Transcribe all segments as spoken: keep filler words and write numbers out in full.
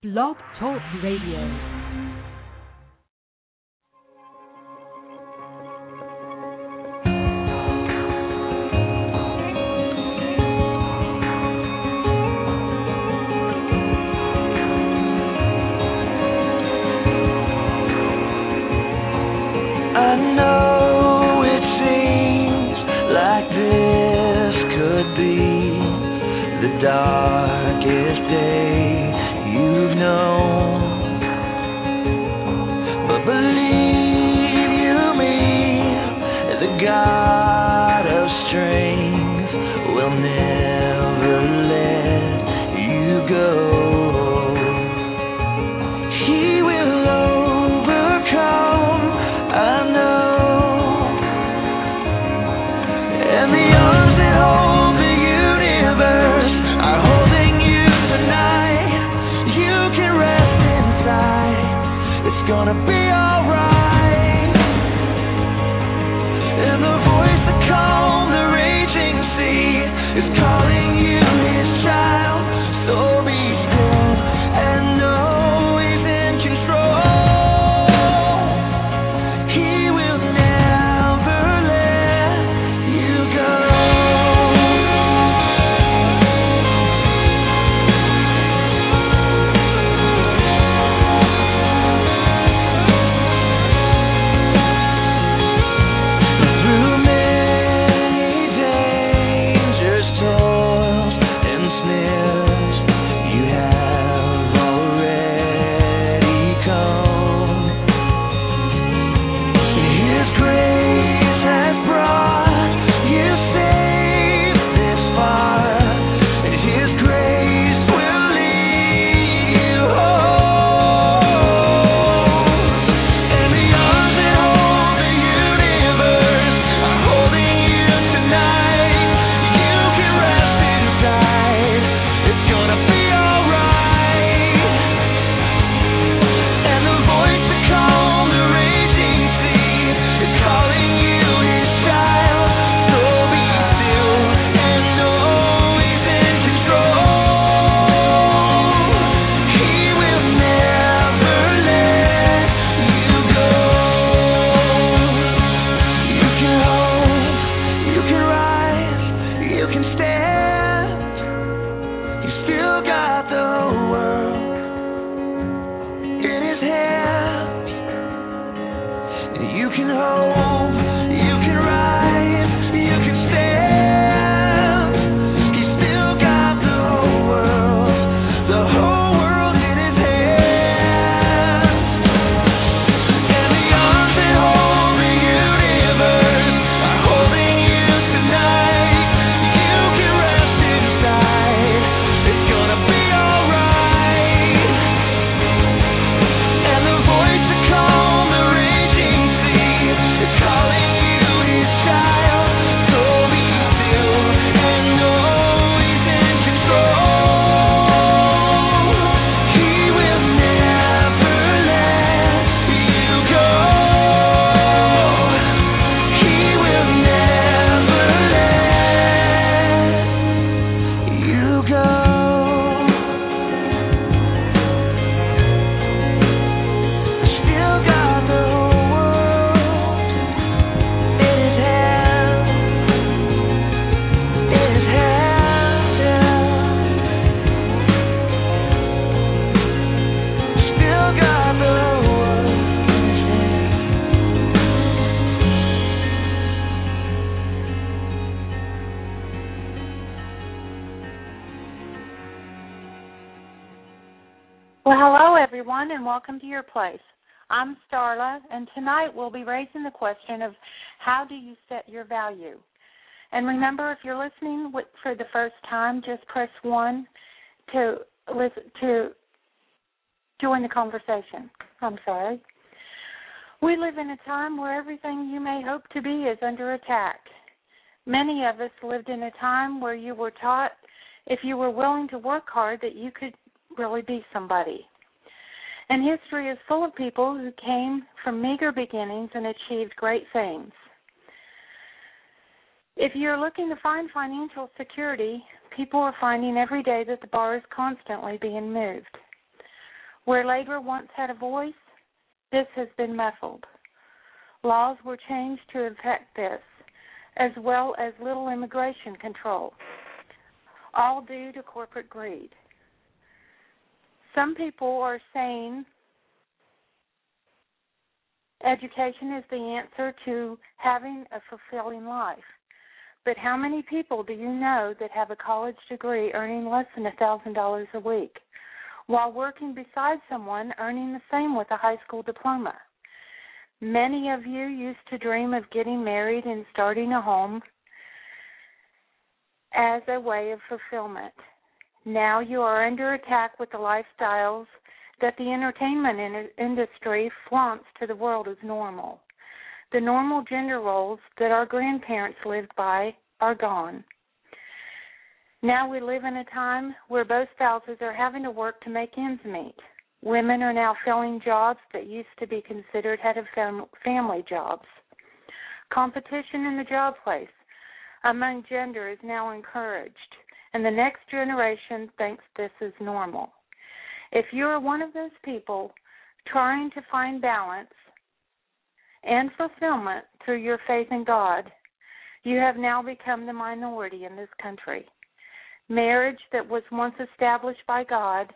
Blog Talk Radio. Darkest day you've known, but believe you me, the God of strength will never let you go. He will overcome, I know, and the arms that hold the universe are holding you tonight. You can rest inside. It's gonna be alright. And the voice that calmed the raging sea is calling you his child. So be still and know he's in control. He will never let you go. Well, hello, everyone, and welcome to your place. I'm Starla, and tonight we'll be raising the question of how do you set your value? And remember, if you're listening with, for the first time, just press one to listen, to join the conversation. I'm sorry. We live in a time where everything you may hope to be is under attack. Many of us lived in a time where you were taught if you were willing to work hard that you could really be somebody. And history is full of people who came from meager beginnings and achieved great things. If you're looking to find financial security, people are finding every day that the bar is constantly being moved. Where labor once had a voice, this has been muffled. Laws were changed to affect this, as well as little immigration control, all due to corporate greed. Some people are saying education is the answer to having a fulfilling life. But how many people do you know that have a college degree earning less than one thousand dollars a week, while working beside someone earning the same with a high school diploma? Many of you used to dream of getting married and starting a home as a way of fulfillment. Now you are under attack with the lifestyles that the entertainment in- industry flaunts to the world as normal. The normal gender roles that our grandparents lived by are gone. Now we live in a time where both spouses are having to work to make ends meet. Women are now filling jobs that used to be considered head of fam- family jobs. Competition in the job place among gender is now encouraged, and the next generation thinks this is normal. If you are one of those people trying to find balance and fulfillment through your faith in God, you have now become the minority in this country. Marriage that was once established by God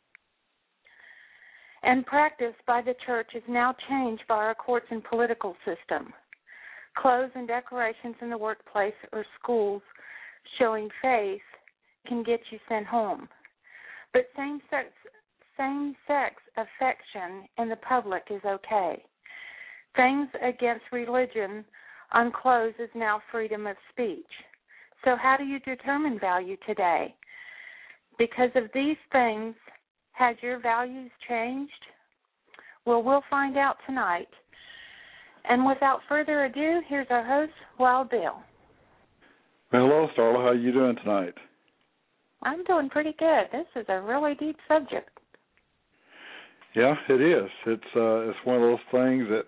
and practiced by the church is now changed by our courts and political system. Clothes and decorations in the workplace or schools showing faith can get you sent home. But same-sex, same-sex affection in the public is okay. Things against religion on clothes is now freedom of speech. So how do you determine value today? Because of these things, has your values changed? Well, we'll find out tonight. And without further ado, here's our host, Wild Bill. Well, hello, Starla. How are you doing tonight? I'm doing pretty good. This is a really deep subject. Yeah, it is. It's uh, it's one of those things that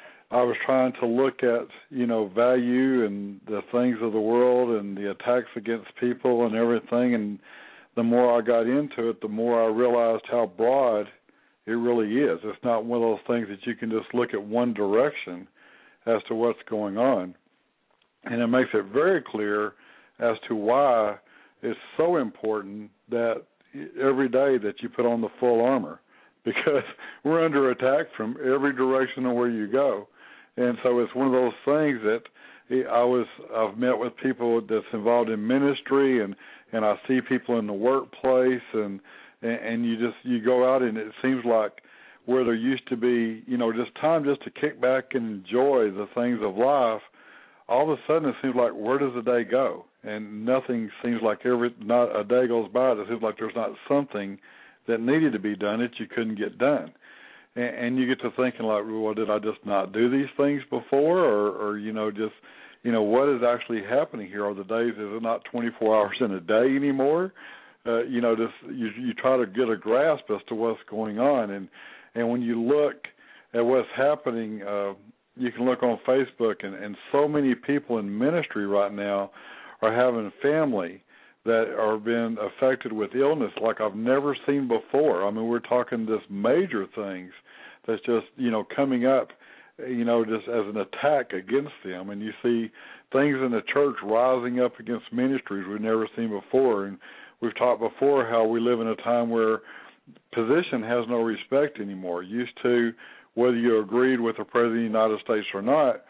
I was trying to look at, you know, value and the things of the world and the attacks against people and everything. And the more I got into it, the more I realized how broad it really is. It's not one of those things that you can just look at one direction as to what's going on. And it makes it very clear as to why it's so important that every day that you put on the full armor, because we're under attack from every direction of where you go. And so it's one of those things that I was, I've met with people that's involved in ministry, and, and I see people in the workplace, and, and you just, you go out and it seems like where there used to be, you know, just time just to kick back and enjoy the things of life, all of a sudden it seems like, where does the day go? And nothing seems like every, not a day goes by, it seems like there's not something that needed to be done that you couldn't get done. And, and you get to thinking like, well, did I just not do these things before? Or, or, you know, just, you know, what is actually happening here? Are the days, is it not twenty-four hours in a day anymore? Uh, you know, just you, you try to get a grasp as to what's going on. And, and when you look at what's happening, uh, you can look on Facebook, and, and so many people in ministry right now are having family that are being affected with illness like I've never seen before. I mean, we're talking just major things that's just, you know, coming up, you know, just as an attack against them. And you see things in the church rising up against ministries we've never seen before. And we've talked before how we live in a time where position has no respect anymore. Used to, whether you agreed with the President of the United States or not,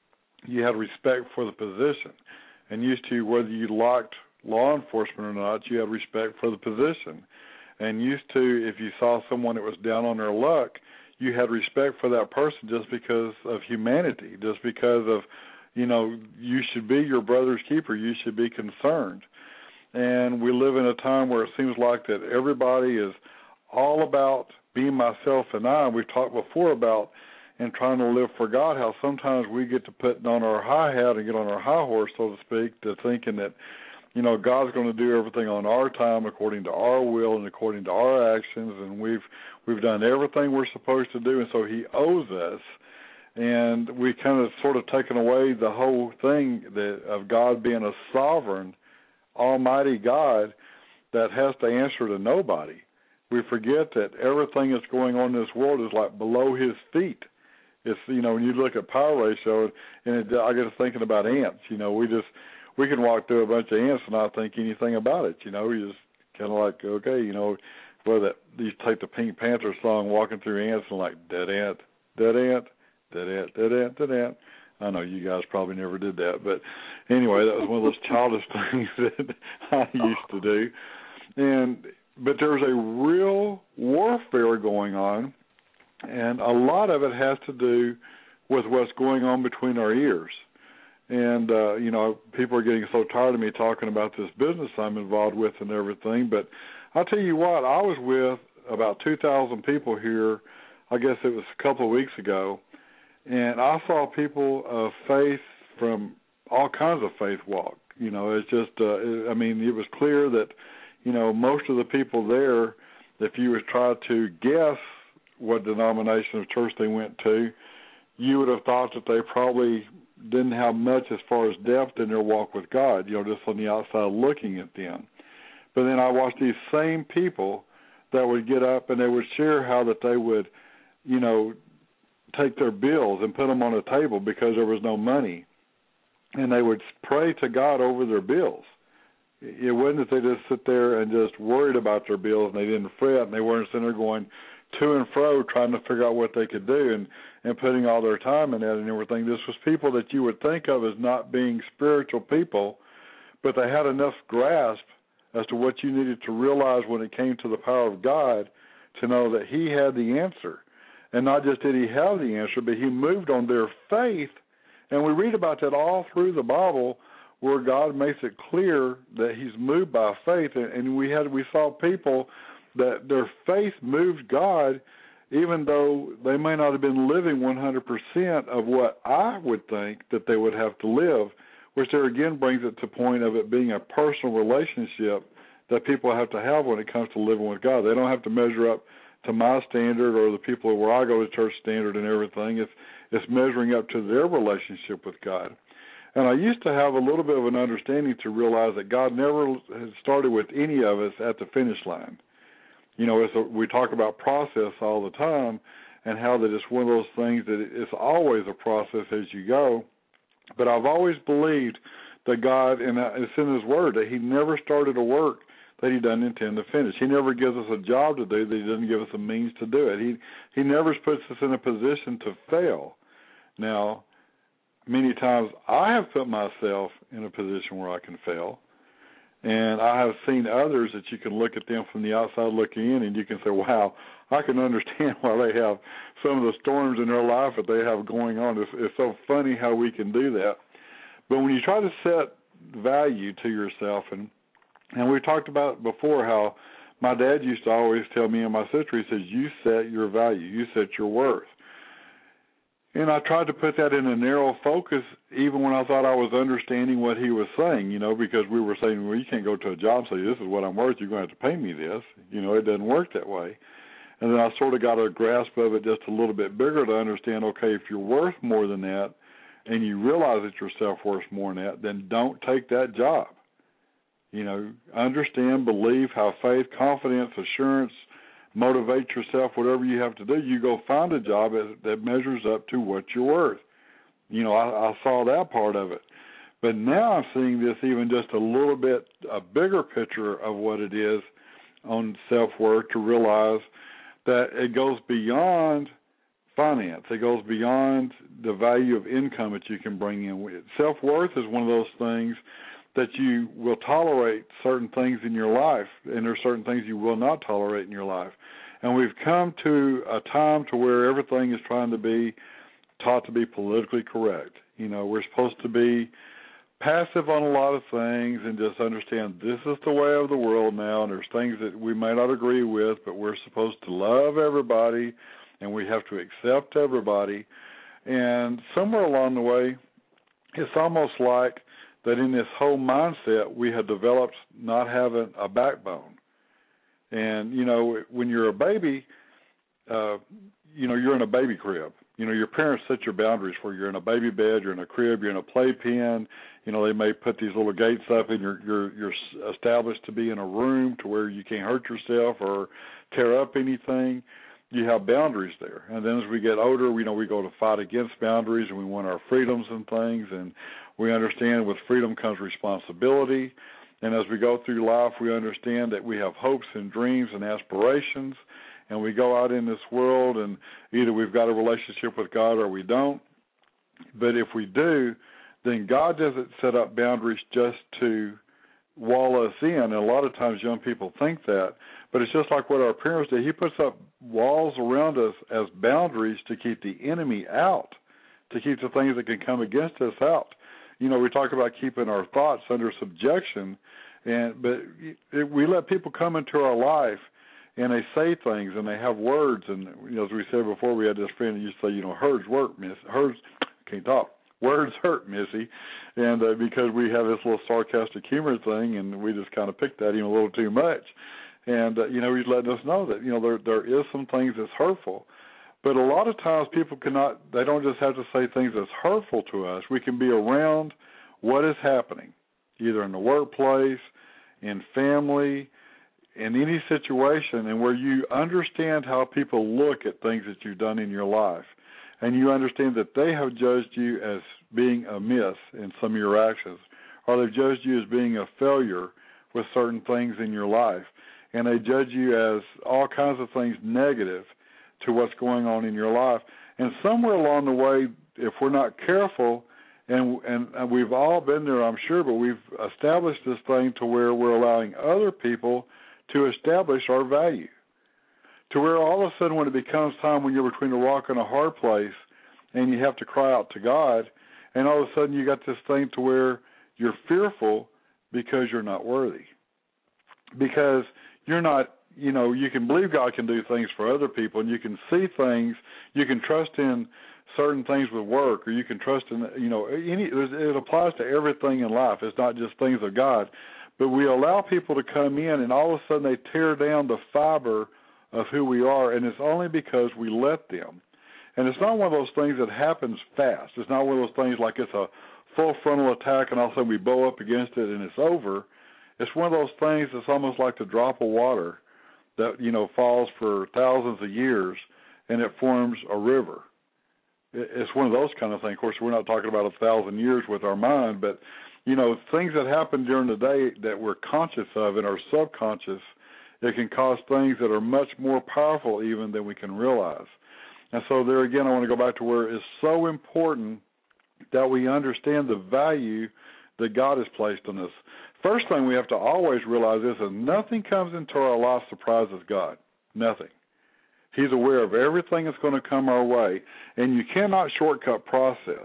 you had respect for the position. And used to, whether you liked law enforcement or not, you had respect for the position. And used to, if you saw someone that was down on their luck, you had respect for that person just because of humanity, just because of, you know, you should be your brother's keeper. You should be concerned. And we live in a time where it seems like that everybody is all about being myself and I. We've talked before about and trying to live for God, how sometimes we get to put on our high hat and get on our high horse, so to speak, to thinking that, you know, God's going to do everything on our time according to our will and according to our actions, and we've we've done everything we're supposed to do, and so he owes us. And we kind of sort of taken away the whole thing that of God being a sovereign, almighty God that has to answer to nobody. we forget that everything that's going on in this world is like below his feet. It's, you know, when you look at power ratio, and it, I get to thinking about ants. You know, we just, we can walk through a bunch of ants and not think anything about it. You know, we just kind of like, okay, you know, where that, you take the Pink Panther song, walking through ants, and like, dead ant, dead ant, dead ant, dead ant, dead ant. I know you guys probably never did that, but anyway, that was one of those childish things that I used to do. And but there's a real warfare going on, and a lot of it has to do with what's going on between our ears. And, uh, you know, people are getting so tired of me talking about this business I'm involved with and everything, but I'll tell you what, I was with about two thousand people here, I guess it was a couple of weeks ago, and I saw people of faith from all kinds of faith walk. You know, it's just, uh, I mean, it was clear that, you know, most of the people there, if you would try to guess what denomination of church they went to, you would have thought that they probably didn't have much as far as depth in their walk with God, you know, just on the outside looking at them. But then I watched these same people that would get up and they would share how that they would, you know, take their bills and put them on a table because there was no money, and they would pray to God over their bills. It wasn't that they just sit there and just worried about their bills and they didn't fret, and they weren't sitting there going to and fro trying to figure out what they could do and, and putting all their time in that and everything. This was people that you would think of as not being spiritual people, but they had enough grasp as to what you needed to realize when it came to the power of God to know that he had the answer. And not just did he have the answer, but he moved on their faith. And we read about that all through the Bible, where God makes it clear that he's moved by faith. And we had we saw people that their faith moved God, even though they may not have been living one hundred percent of what I would think that they would have to live, which there again brings it to the point of it being a personal relationship that people have to have when it comes to living with God. They don't have to measure up to my standard or the people where I go to church standard and everything. It's, it's measuring up to their relationship with God. And I used to have a little bit of an understanding to realize that God never has started with any of us at the finish line. You know, it's a, we talk about process all the time and how that it's one of those things that it's always a process as you go. But I've always believed that God, and it's in his word, that he never started a work that he doesn't intend to finish. He never gives us a job to do that he doesn't give us a means to do it. He he never puts us in a position to fail. Now, many times I have put myself in a position where I can fail, and I have seen others that you can look at them from the outside looking in, and you can say, wow, I can understand why they have some of the storms in their life that they have going on. It's, it's so funny how we can do that. But when you try to set value to yourself, and And we talked about before how my dad used to always tell me and my sister, he says, you set your value, you set your worth. And I tried to put that in a narrow focus even when I thought I was understanding what he was saying, you know, because we were saying, well, you can't go to a job and say, this is what I'm worth, you're going to have to pay me this. You know, it doesn't work that way. And then I sort of got a grasp of it just a little bit bigger to understand, okay, if you're worth more than that and you realize that your self-worth more than that, then don't take that job. You know, understand, believe, have faith, confidence, assurance, motivate yourself, whatever you have to do. You go find a job that measures up to what you're worth. You know, I, I saw that part of it. But now I'm seeing this even just a little bit, a bigger picture of what it is on self-worth, to realize that it goes beyond finance. It goes beyond the value of income that you can bring in. Self-worth is one of those things that you will tolerate certain things in your life, and there are certain things you will not tolerate in your life. And we've come to a time to where everything is trying to be taught to be politically correct. You know, we're supposed to be passive on a lot of things and just understand this is the way of the world now, and there's things that we may not agree with, but we're supposed to love everybody, and we have to accept everybody. And somewhere along the way, it's almost like that in this whole mindset we have developed not having a backbone. And, you know, when you're a baby, uh, you know, you're in a baby crib. You know, your parents set your boundaries for you. You're in a baby bed, you're in a crib, you're in a playpen. You know, they may put these little gates up, and you're you're you're established to be in a room to where you can't hurt yourself or tear up anything. You have boundaries there. And then as we get older, we know we go to fight against boundaries, and we want our freedoms and things. And we understand with freedom comes responsibility. And as we go through life, we understand that we have hopes and dreams and aspirations. And we go out in this world, and either we've got a relationship with God or we don't. But if we do, then God doesn't set up boundaries just to wall us in. And a lot of times young people think that. But it's just like what our parents did. He puts up walls around us as boundaries to keep the enemy out, to keep the things that can come against us out. You know, we talk about keeping our thoughts under subjection, and but it, we let people come into our life, and they say things, and they have words. And, you know, as we said before, we had this friend that used to say, you know, herds work, miss. Herds, can't talk. Words hurt, Missy. And uh, because we have this little sarcastic humor thing, and we just kind of picked at him a little too much. And, uh, you know, he's letting us know that, you know, there there is some things that's hurtful. But a lot of times people cannot, they don't just have to say things that's hurtful to us. We can be around what is happening, either in the workplace, in family, in any situation, and where you understand how people look at things that you've done in your life, and you understand that they have judged you as being amiss in some of your actions, or they've judged you as being a failure with certain things in your life, and they judge you as all kinds of things negative to what's going on in your life. And somewhere along the way, if we're not careful, and, and and we've all been there, I'm sure, but we've established this thing to where we're allowing other people to establish our value, to where all of a sudden when it becomes time when you're between a rock and a hard place and you have to cry out to God, and all of a sudden you got this thing to where you're fearful because you're not worthy, because you're not, you know, you can believe God can do things for other people, and you can see things, you can trust in certain things with work, or you can trust in, you know, any, it applies to everything in life. It's not just things of God. But we allow people to come in, and all of a sudden they tear down the fiber of who we are, and it's only because we let them. And it's not one of those things that happens fast. It's not one of those things like it's a full frontal attack and all of a sudden we blow up against it and it's over. It's one of those things that's almost like the drop of water that, you know, falls for thousands of years and it forms a river. It's one of those kind of things. Of course, we're not talking about a thousand years with our mind, but, you know, things that happen during the day that we're conscious of in our subconscious, it can cause things that are much more powerful even than we can realize. And so there again, I want to go back to where it's so important that we understand the value that God has placed on us. First thing we have to always realize is that nothing comes into our life surprises God. Nothing. He's aware of everything that's going to come our way, and you cannot shortcut process.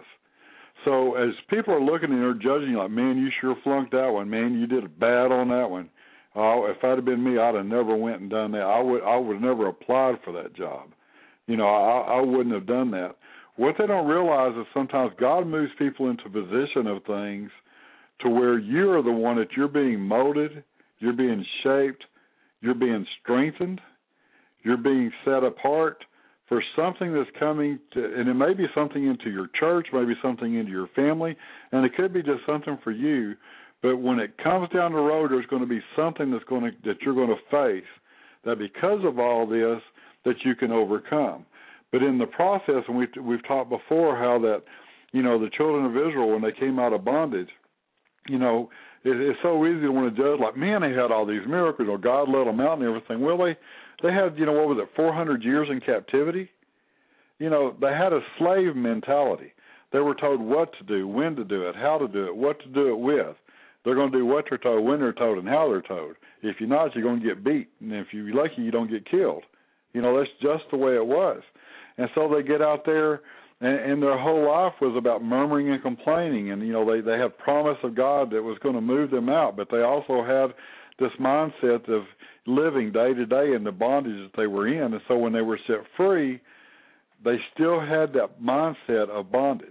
So as people are looking and they're judging you like, man, you sure flunked that one. Man, you did bad on that one. Oh, if that had been me, I'd have never went and done that. I would I would have never applied for that job. You know, I, I wouldn't have done that. What they don't realize is sometimes God moves people into position of things to where you're the one that you're being molded, you're being shaped, you're being strengthened, you're being set apart for something that's coming to, and it may be something into your church, maybe something into your family, and it could be just something for you. But when it comes down the road, there's going to be something that's going to, that you're going to face that because of all this that you can overcome. But in the process, and we've, we've talked before how that, you know, the children of Israel, when they came out of bondage, you know, it, it's so easy to want to judge, like, man, they had all these miracles, or God let them out and everything. Well, they, they had, you know, what was it, four hundred years in captivity? You know, they had a slave mentality. They were told what to do, when to do it, how to do it, what to do it with. They're going to do what they're told, when they're told, and how they're told. If you're not, you're going to get beat. And if you're lucky, you don't get killed. You know, that's just the way it was. And so they get out there, and, and their whole life was about murmuring and complaining. And, you know, they, they had promise of God that was going to move them out, but they also had this mindset of living day to day in the bondage that they were in. And so when they were set free, they still had that mindset of bondage.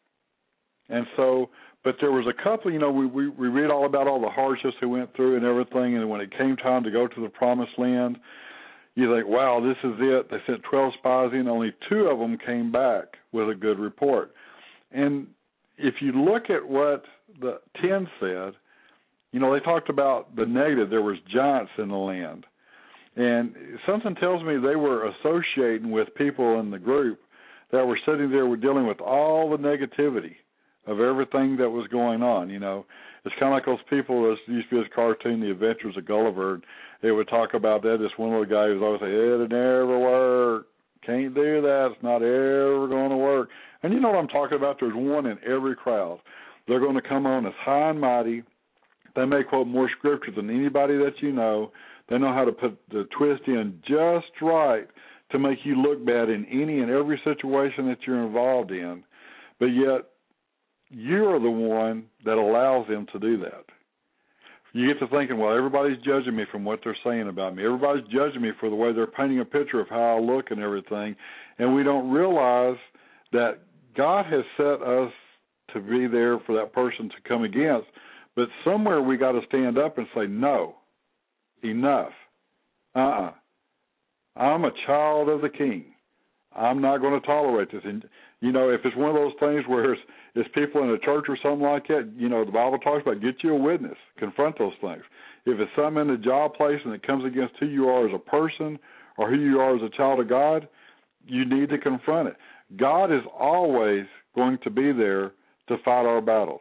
And so, but there was a couple, you know, we, we, we read all about all the hardships they went through and everything, and when it came time to go to the promised land, you think, wow, this is it. They sent twelve spies in. Only two of them came back with a good report. And if you look at what the ten said, you know, they talked about the negative. There was giants in the land. And something tells me they were associating with people in the group that were sitting there were dealing with all the negativity of everything that was going on. You know, it's kind of like those people that used to be this cartoon, The Adventures of Gulliver. They would talk about that. This one little guy who was always saying, it'll never work. Can't do that. It's not ever going to work. And you know what I'm talking about? There's one in every crowd. They're going to come on as high and mighty. They may quote more scripture than anybody that you know. They know how to put the twist in just right to make you look bad in any and every situation that you're involved in. But yet, you're the one that allows them to do that. You get to thinking, well, everybody's judging me from what they're saying about me. Everybody's judging me for the way they're painting a picture of how I look and everything. And we don't realize that God has set us to be there for that person to come against. But somewhere we got to stand up and say, no, enough. Uh-uh. I'm a child of the King. I'm not going to tolerate this. And, you know, if it's one of those things where it's, it's people in a church or something like that, you know, the Bible talks about get you a witness, confront those things. If it's something in the job place and it comes against who you are as a person or who you are as a child of God, you need to confront it. God is always going to be there to fight our battle.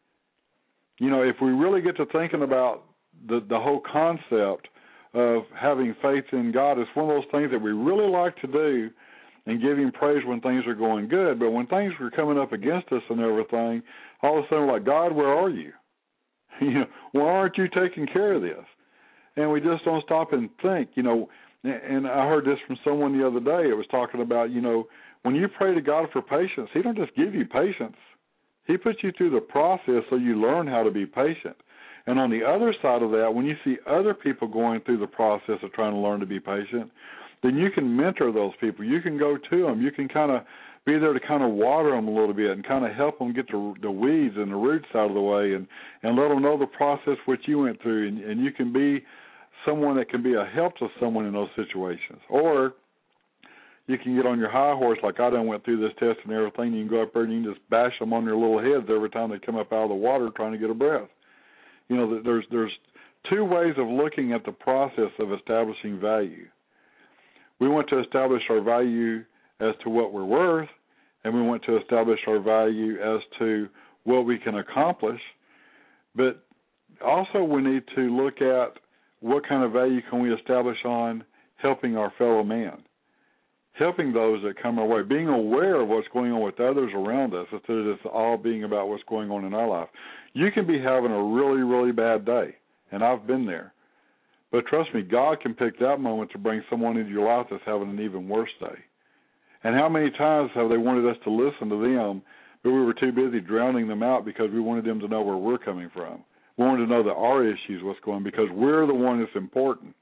You know, if we really get to thinking about the, the whole concept of having faith in God, it's one of those things that we really like to do and give Him praise when things are going good. But when things are coming up against us and everything, all of a sudden we're like, God, where are you? You know, why aren't you taking care of this? And we just don't stop and think, you know. And I heard this from someone the other day. It was talking about, you know, when you pray to God for patience, He don't just give you patience. He puts you through the process so you learn how to be patient. And on the other side of that, when you see other people going through the process of trying to learn to be patient, then you can mentor those people. You can go to them. You can kind of be there to kind of water them a little bit and kind of help them get the, the weeds and the roots out of the way and, and let them know the process which you went through. And, and you can be someone that can be a help to someone in those situations. Or you can get on your high horse like I done went through this test and everything. You can go up there and you can just bash them on their little heads every time they come up out of the water trying to get a breath. You know, there's there's two ways of looking at the process of establishing value. We want to establish our value as to what we're worth, and we want to establish our value as to what we can accomplish. But also we need to look at what kind of value can we establish on helping our fellow man, helping those that come our way, being aware of what's going on with others around us instead of just all being about what's going on in our life. You can be having a really, really bad day, and I've been there. But trust me, God can pick that moment to bring someone into your life that's having an even worse day. And how many times have they wanted us to listen to them, but we were too busy drowning them out because we wanted them to know where we're coming from. We wanted to know that our issues, what's going on, because we're the one that's important.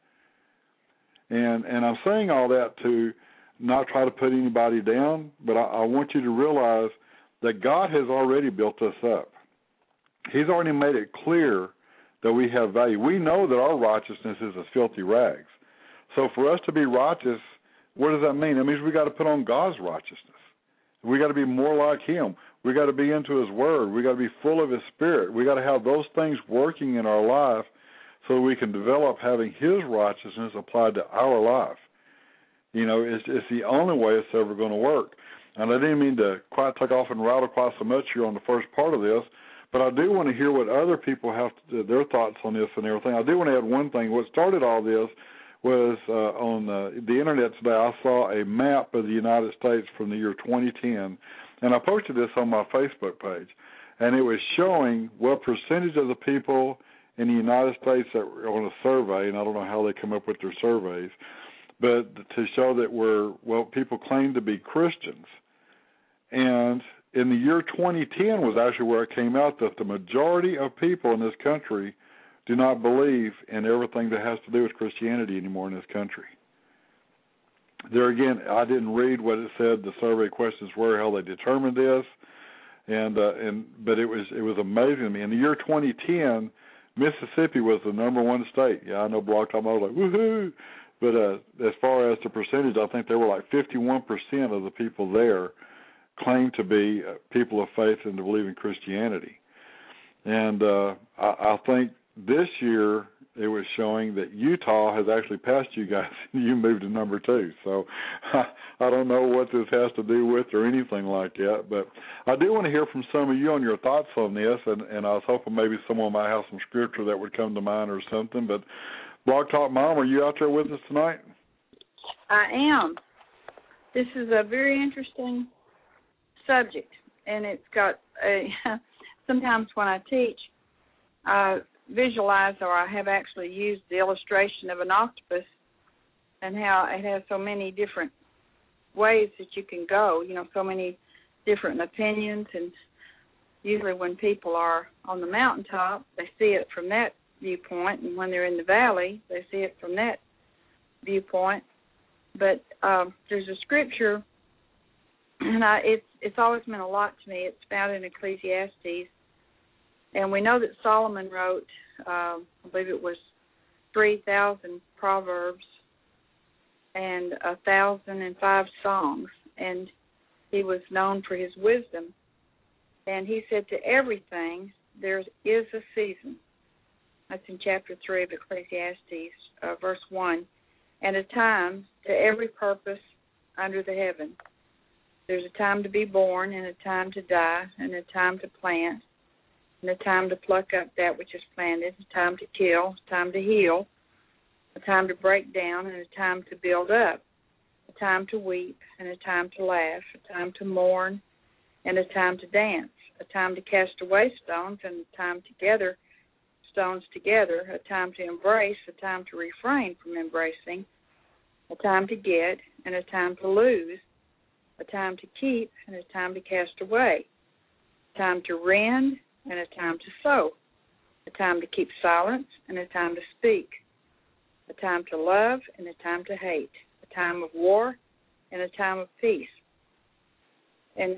And and I'm saying all that to not try to put anybody down, but I, I want you to realize that God has already built us up. He's already made it clear that we have value. We know that our righteousness is as filthy rags. So for us to be righteous, what does that mean? It means we got to put on God's righteousness. We got to be more like Him. We got to be into His Word. We got to be full of His Spirit. We got to have those things working in our life so we can develop having His righteousness applied to our life. You know, it's, it's the only way it's ever going to work. And I didn't mean to quite take off and rattle quite so much here on the first part of this, but I do want to hear what other people have, to, their thoughts on this and everything. I do want to add one thing. What started all this was uh, on uh, the Internet today. I saw a map of the United States from the year twenty ten, and I posted this on my Facebook page. And it was showing what percentage of the people in the United States that were on a survey, and I don't know how they come up with their surveys, but to show that we're, well, people claim to be Christians. And in the year twenty ten was actually where it came out that the majority of people in this country do not believe in everything that has to do with Christianity anymore in this country. There again, I didn't read what it said the survey questions were, how they determined this, and uh, and but it was it was amazing to me. In the year twenty ten, Mississippi was the number one state. Yeah, I know Blog Talk, I was like, woohoo! But uh, as far as the percentage, I think there were like fifty-one percent of the people there claimed to be uh, people of faith and to believe in Christianity. And uh, I, I think this year it was showing that Utah has actually passed you guys, and you moved to number two. So I don't know what this has to do with or anything like that, but I do want to hear from some of you on your thoughts on this, and, and I was hoping maybe someone might have some scripture that would come to mind or something. But Blog Talk Mom, are you out there with us tonight? I am. This is a very interesting subject, and it's got a, sometimes when I teach, I visualize, or I have actually used the illustration of an octopus and how it has so many different ways that you can go, you know, so many different opinions. And usually when people are on the mountaintop, they see it from that viewpoint, and when they're in the valley, they see it from that viewpoint. But um, there's a scripture, and I, it's it's always meant a lot to me. It's found in Ecclesiastes, and we know that Solomon wrote, um, I believe it was three thousand proverbs and a thousand and five songs, and he was known for his wisdom. And he said, to everything there is a season. That's in chapter three of Ecclesiastes, uh, verse one. And a time to every purpose under the heaven. There's a time to be born, and a time to die, and a time to plant, and a time to pluck up that which is planted, a time to kill, a time to heal, a time to break down, and a time to build up, a time to weep, and a time to laugh, a time to mourn, and a time to dance, a time to cast away stones, and a time to gather stones together, a time to embrace, a time to refrain from embracing, a time to get, and a time to lose, a time to keep, and a time to cast away, a time to rend, and a time to sow, a time to keep silence, and a time to speak, a time to love, and a time to hate, a time of war, and a time of peace. And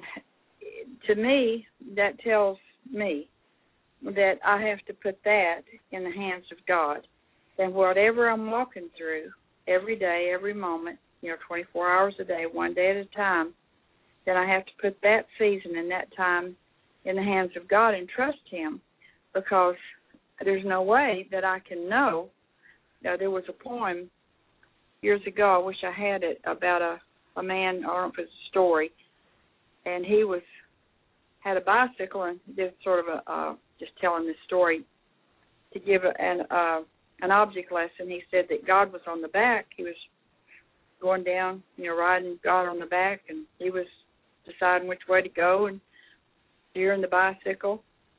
to me, that tells me that I have to put that in the hands of God. And whatever I'm walking through, every day, every moment, you know, twenty-four hours a day, one day at a time, then I have to put that season and that time in the hands of God and trust Him, because there's no way that I can know. Now, there was a poem years ago, I wish I had it, about a, a man, I don't know if it's a story, and he was had a bicycle and did sort of a, uh, just telling this story to give an uh, an object lesson. He said that God was on the back. He was going down, you know, riding God on the back, and he was deciding which way to go and steering the bicycle.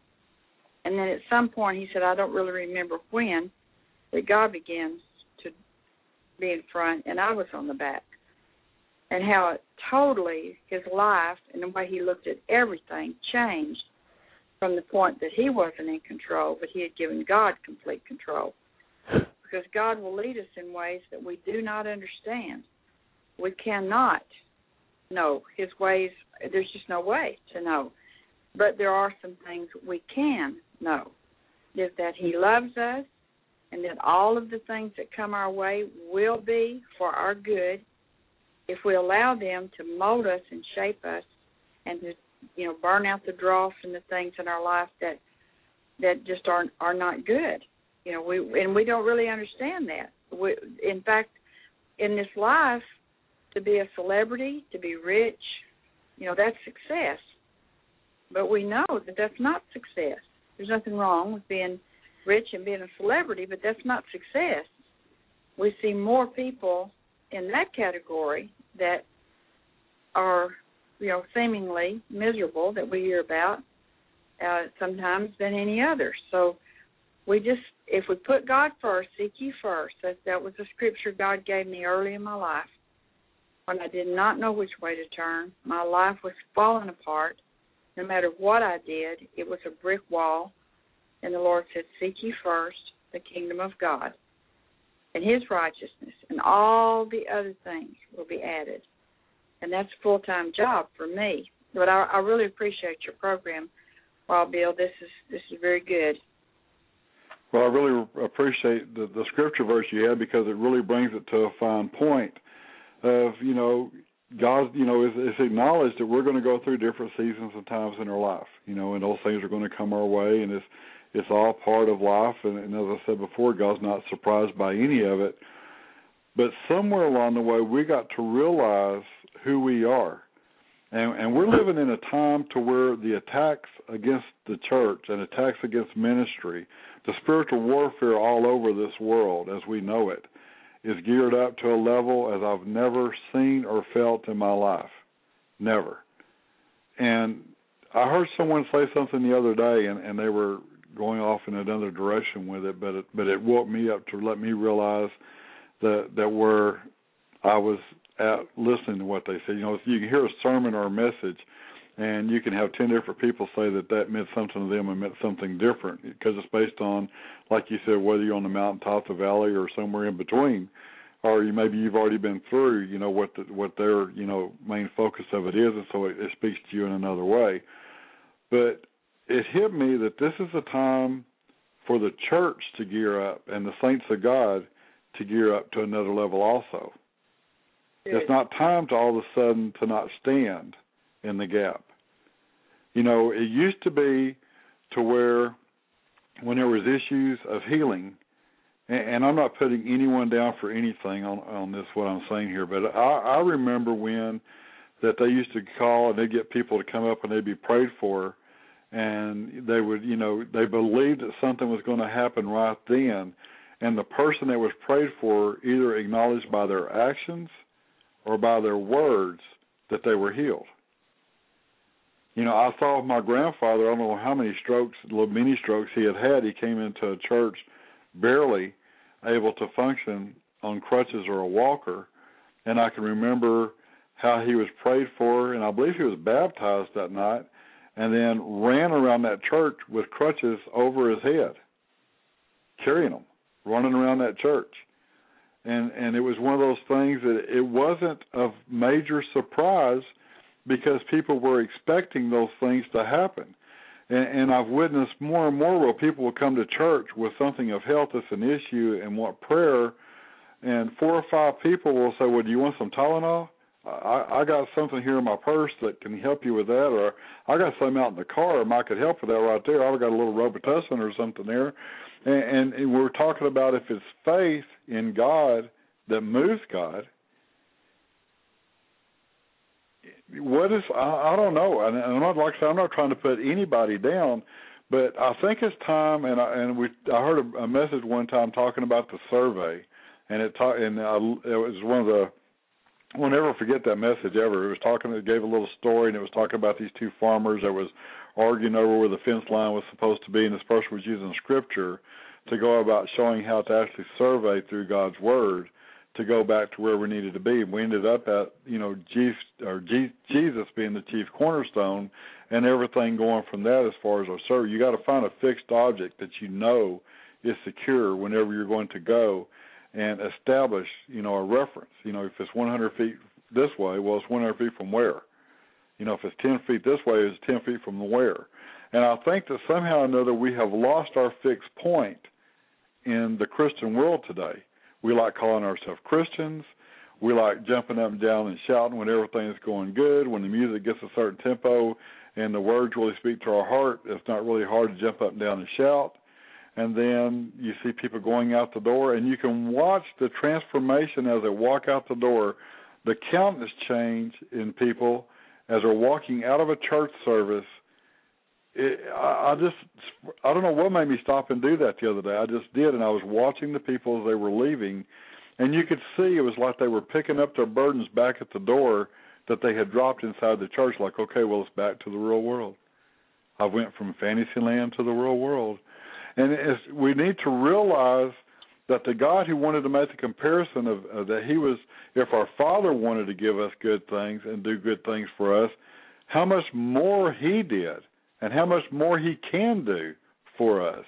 And then at some point he said, I don't really remember when, that God began to be in front and I was on the back. And how it totally, his life and the way he looked at everything changed from the point that he wasn't in control, but he had given God complete control. Because God will lead us in ways that we do not understand. We cannot know His ways. There's just no way to know. But there are some things we can know. Is that He loves us, and that all of the things that come our way will be for our good if we allow them to mold us and shape us and to, you know, burn out the dross and the things in our life that that just aren't are not good. You know, we and we don't really understand that. We, in fact, in this life, to be a celebrity, to be rich, you know, that's success. But we know that that's not success. There's nothing wrong with being rich and being a celebrity, but that's not success. We see more people in that category that are, you know, seemingly miserable that we hear about uh, sometimes than any other. So we just, if we put God first, seek ye first. That, that was a scripture God gave me early in my life when I did not know which way to turn. My life was falling apart. No matter what I did, it was a brick wall. And the Lord said, seek ye first the kingdom of God and His righteousness, and all the other things will be added. And that's a full-time job for me. But I, I really appreciate your program, Wild Bill. This is this is very good. Well, I really appreciate the, the scripture verse you had, because it really brings it to a fine point of, you know, God, you know, is, is acknowledged that we're going to go through different seasons and times in our life, you know, and those things are going to come our way, and it's it's all part of life. And, and as I said before, God's not surprised by any of it. But somewhere along the way, we got to realize who we are. And, and we're living in a time to where the attacks against the church and attacks against ministry, the spiritual warfare all over this world as we know it, is geared up to a level as I've never seen or felt in my life. Never. And I heard someone say something the other day, and, and they were going off in another direction with it, but it, but it woke me up to let me realize that that where I was at listening to what they said. You know, if you can hear a sermon or a message, and you can have ten different people say that that meant something to them and meant something different, because it's based on, like you said, whether you're on the mountaintop, the valley, or somewhere in between, or you maybe you've already been through, you know, what the, what their, you know, main focus of it is, and so it, it speaks to you in another way. But it hit me that this is a time for the church to gear up and the saints of God to gear up to another level also. Good. It's not time to all of a sudden to not stand in the gap. You know, it used to be to where when there was issues of healing, and, and I'm not putting anyone down for anything on, on this, what I'm saying here, but I, I remember when that they used to call and they'd get people to come up and they'd be prayed for, and they would, you know, they believed that something was going to happen right then, and the person that was prayed for either acknowledged by their actions or by their words that they were healed. You know, I saw my grandfather, I don't know how many strokes, little mini strokes he had had. He came into a church barely able to function on crutches or a walker, and I can remember how he was prayed for, and I believe he was baptized that night, and then ran around that church with crutches over his head, carrying them, running around that church. And and it was one of those things that it wasn't of major surprise, because people were expecting those things to happen. And, and I've witnessed more and more where people will come to church with something of health that's an issue and want prayer, and four or five people will say, well, do you want some Tylenol? I, I got something here in my purse that can help you with that, or I got something out in the car and I could help with that right there. I've got a little Robitussin or something there. And, and, and we're talking about if it's faith in God that moves God, what is, I, I don't know, and I'm not, like I said, I'm not trying to put anybody down, but I think it's time, and I, and we, I heard a, a message one time talking about the survey, and it, ta- and I, it was one of the, I'll never forget that message ever. It was talking, it gave a little story, and it was talking about these two farmers that was arguing over where the fence line was supposed to be, and this person was using Scripture to go about showing how to actually survey through God's Word to go back to where we needed to be. We ended up at, you know, Jesus, or Jesus being the chief cornerstone, and everything going from that as far as our survey. You got to find a fixed object that you know is secure whenever you're going to go, and establish, you know, a reference. You know, if it's one hundred feet this way, well, it's one hundred feet from where? You know, if it's ten feet this way, it's ten feet from where? And I think that somehow or another we have lost our fixed point in the Christian world today. We like calling ourselves Christians. We like jumping up and down and shouting when everything is going good, when the music gets a certain tempo and the words really speak to our heart. It's not really hard to jump up and down and shout. And then you see people going out the door, and you can watch the transformation as they walk out the door, the countenance change in people as they're walking out of a church service. It, I, I just, I don't know what made me stop and do that the other day. I just did, and I was watching the people as they were leaving, and you could see it was like they were picking up their burdens back at the door that they had dropped inside the church, like, okay, well, it's back to the real world. I went from fantasy land to the real world. And it's, we need to realize that the God who wanted to make the comparison of uh, that he was, if our Father wanted to give us good things and do good things for us, how much more he did and how much more he can do for us.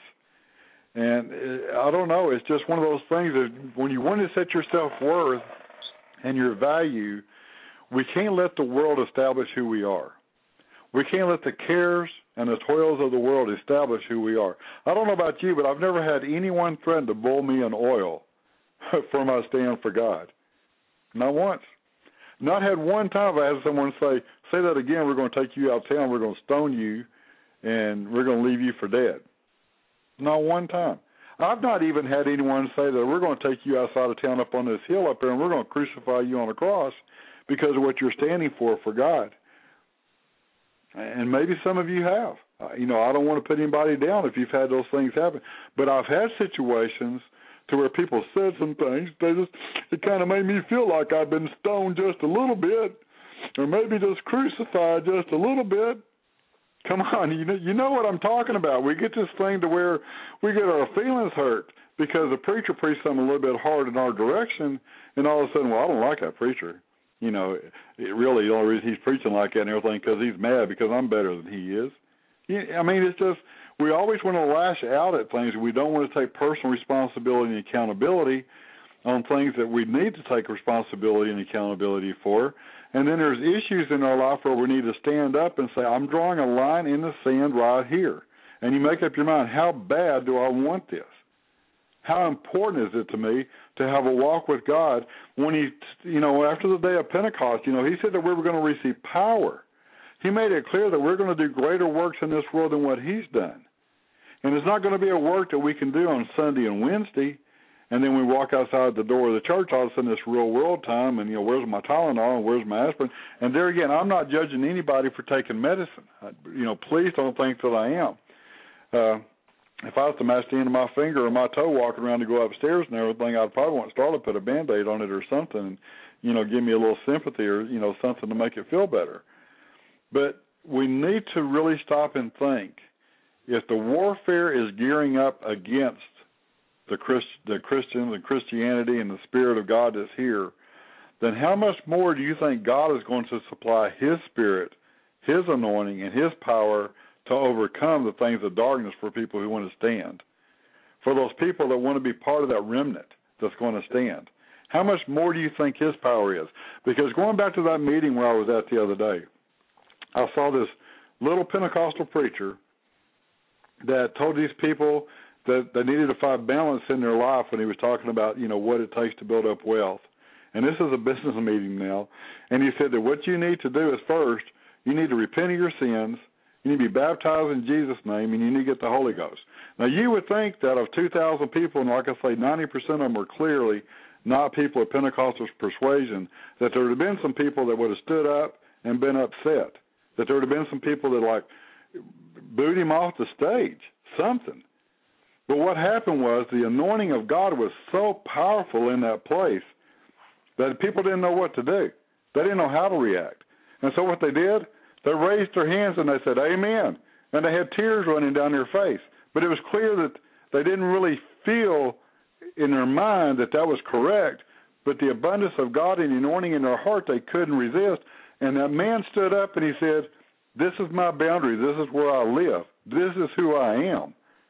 And uh, I don't know, it's just one of those things that when you want to set your self-worth and your value, we can't let the world establish who we are. We can't let the cares and the toils of the world establish who we are. I don't know about you, but I've never had anyone threaten to boil me in oil for my stand for God. Not once. Not had one time I had someone say, say that again, we're going to take you out of town, we're going to stone you, and we're going to leave you for dead. Not one time. I've not even had anyone say that we're going to take you outside of town up on this hill up there and we're going to crucify you on a cross because of what you're standing for for God. And maybe some of you have. Uh, you know, I don't want to put anybody down if you've had those things happen. But I've had situations to where people said some things, they just, it kind of made me feel like I've been stoned just a little bit, or maybe just crucified just a little bit. Come on, you know, you know what I'm talking about. We get this thing to where we get our feelings hurt because the preacher preached something a little bit hard in our direction, and all of a sudden, well, I don't like that preacher. You know, it really, the only reason he's preaching like that and everything because he's mad because I'm better than he is. I mean, it's just, we always want to lash out at things. We don't want to take personal responsibility and accountability on things that we need to take responsibility and accountability for. And then there's issues in our life where we need to stand up and say, I'm drawing a line in the sand right here. And you make up your mind, how bad do I want this? How important is it to me to have a walk with God when he, you know, after the day of Pentecost, you know, he said that we were going to receive power. He made it clear that we're going to do greater works in this world than what he's done. And it's not going to be a work that we can do on Sunday and Wednesday, and then we walk outside the door of the church all of a sudden this real world time, and, you know, where's my Tylenol and where's my aspirin? And there again, I'm not judging anybody for taking medicine. I, you know, please don't think that I am. Uh, if I was to match the end of my finger or my toe walking around to go upstairs and everything, I'd probably want to start to put a Band-Aid on it or something and, you know, give me a little sympathy or, you know, something to make it feel better. But we need to really stop and think, if the warfare is gearing up against the, Christ, the Christians and Christianity and the Spirit of God that's here, then how much more do you think God is going to supply his Spirit, his anointing, and his power to overcome the things of darkness for people who want to stand? For those people that want to be part of that remnant that's going to stand, how much more do you think his power is? Because going back to that meeting where I was at the other day, I saw this little Pentecostal preacher that told these people that they needed to find balance in their life when he was talking about, you know, what it takes to build up wealth. And this is a business meeting now. And he said that what you need to do is first, you need to repent of your sins, you need to be baptized in Jesus' name, and you need to get the Holy Ghost. Now, you would think that of two thousand people, and like I say, ninety percent of them are clearly not people of Pentecostal persuasion, that there would have been some people that would have stood up and been upset, that there would have been some people that, like, booed him off the stage, something. But what happened was the anointing of God was so powerful in that place that people didn't know what to do. They didn't know how to react. And so what they did, they raised their hands and they said, amen. And they had tears running down their face. But it was clear that they didn't really feel in their mind that that was correct, but the abundance of God and the anointing in their heart, they couldn't resist. And that man stood up and he said, this is my boundary. This is where I live. This is who I am.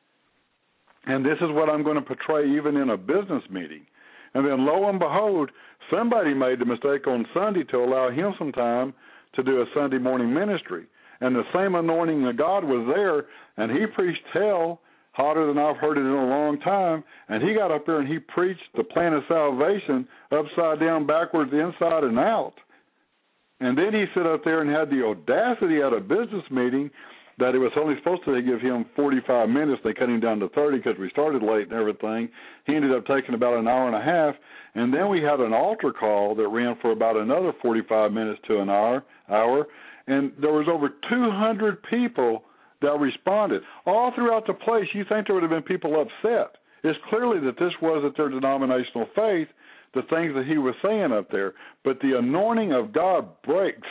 And this is what I'm going to portray even in a business meeting. And then lo and behold, somebody made the mistake on Sunday to allow him some time to do a Sunday morning ministry. And the same anointing of God was there, and he preached hell hotter than I've heard it in a long time. And he got up there and he preached the plan of salvation upside down, backwards, inside and out. And then he stood up there and had the audacity at a business meeting that it was only supposed to give him forty-five minutes. They cut him down to thirty because we started late and everything. He ended up taking about an hour and a half. And then we had an altar call that ran for about another forty-five minutes to an hour. hour. And there was over two hundred people that responded. All throughout the place, you think there would have been people upset. It's clearly that this wasn't their denominational faith, the things that he was saying up there. But the anointing of God breaks.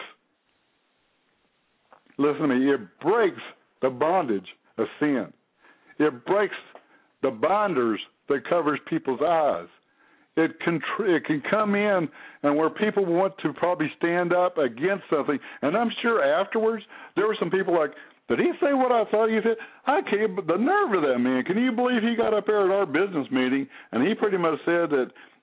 Listen to me, it breaks the bondage of sin. It breaks the binders that covers people's eyes. It can, it can come in and where people want to probably stand up against something. And I'm sure afterwards there were some people like, did he say what I thought he said? I can't, the nerve of that man. Can you believe he got up there at our business meeting and he pretty much said that